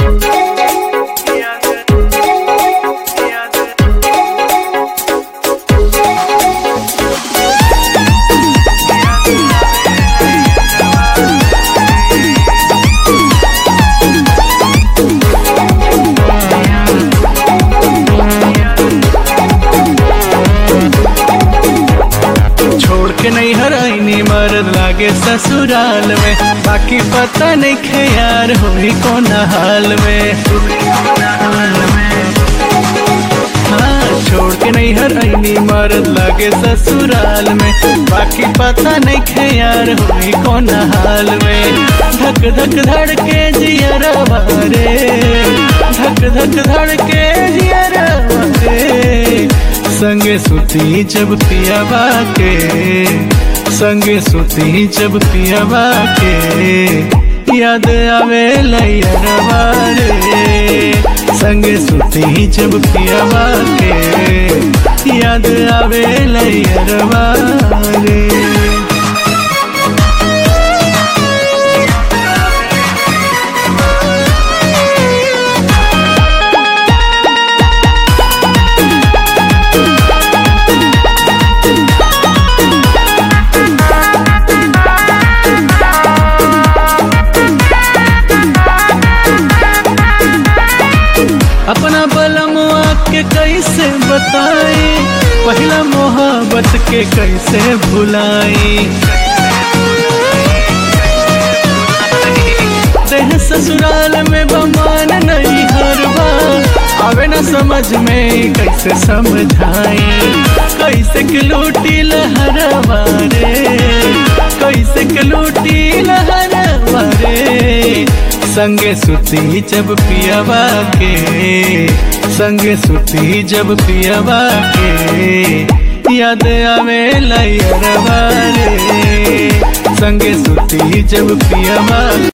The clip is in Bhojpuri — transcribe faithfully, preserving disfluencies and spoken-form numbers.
नहीं हराइनी मरद लागे ससुराल में, बाकी पता नहीं खे यार होई कौन हाल में। हाँ छोड़ के नहीं हराइनी मरद लागे ससुराल में, बाकी पता नहीं खे यार होई कौन हाल में। धक धक धड़के जियरवा रे, धक धक धड़के जियरवा रे। संगे सुती जब पियावा के, संगे सुती जब पियावा के, याद आवे लैयरवा रे। संगे सुती जब पियावा के, याद आवे लैयरवा रे। अपना बलमुआ के कैसे बताई, पहला मोहब्बत के कैसे भुलाई। देह ससुराल में बमान नहीं हर बार, आवे न समझ में कैसे समझाई। कैसे के लूटी लहरवा रे, कैसे के लूटी लहरवा रे। संगे सुती जब पियावा के, संगे सुती जब पियावा के, याद आवे लैयरवा रे। संगे सुती जब पियावा